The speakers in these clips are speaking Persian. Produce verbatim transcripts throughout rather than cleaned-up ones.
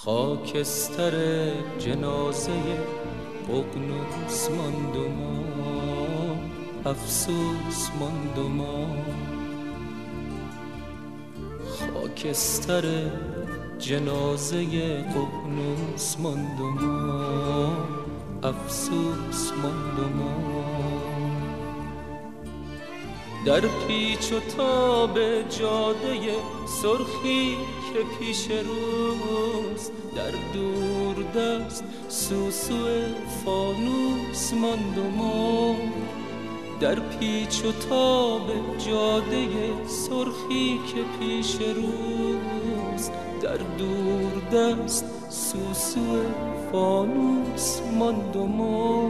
خاکستر جنازه ققنوس ماند و ما، افسوس ماند و ما. خاکستر جنازه ققنوس ماند و ما، افسوس ماند و ما. در پیچ و تاب جاده سرخی که پیش روز، در دور دست سوسو فانوس ماند و ما. در پیچ و تاب جاده سرخی که پیش روز، در دور دست سوسو فانوس ماند و ما.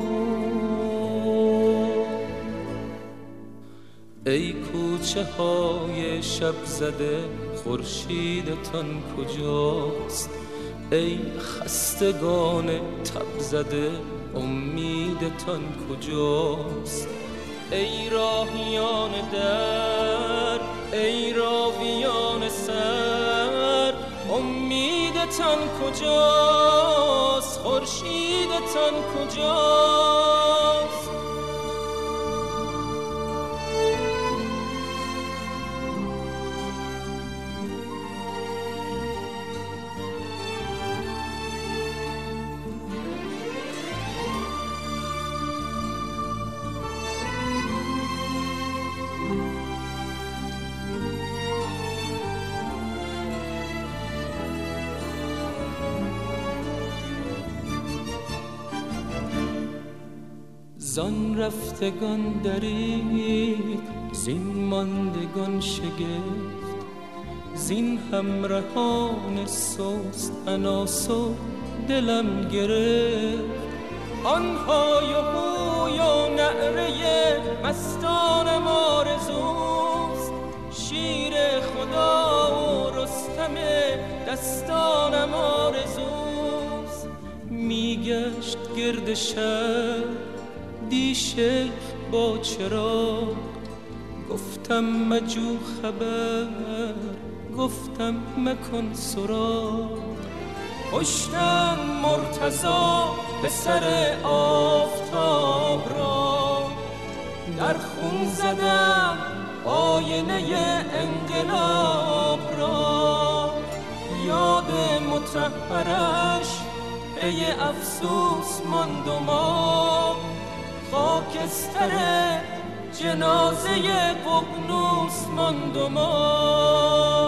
ای کوچه های شب زده خورشیدتان کجاست؟ ای خستگان تب زده امیدتان کجاست؟ ای راهیان در، ای راویان سر، امیدتان کجاست؟ خورشیدتان کجاست؟ زان رفتگان درید، زین ماندگان شگفت، زین همراهان سست عناصر دلم گرفت. آنهای و هوی و نعره مستانم آرزوست، شیر خدا و رستم دستانم آرزوست. میگشت گرد شهر دی شیخ با چراغ، گفتم مجو خبر، گفتم مکن سراغ. کشتم مرتضی پسر آفتاب را، در خون زدم آینه انقلاب را. یاد مطهرش پی افسوس ماند و ما، خاکستر جنازه ققنوس ماند و ما.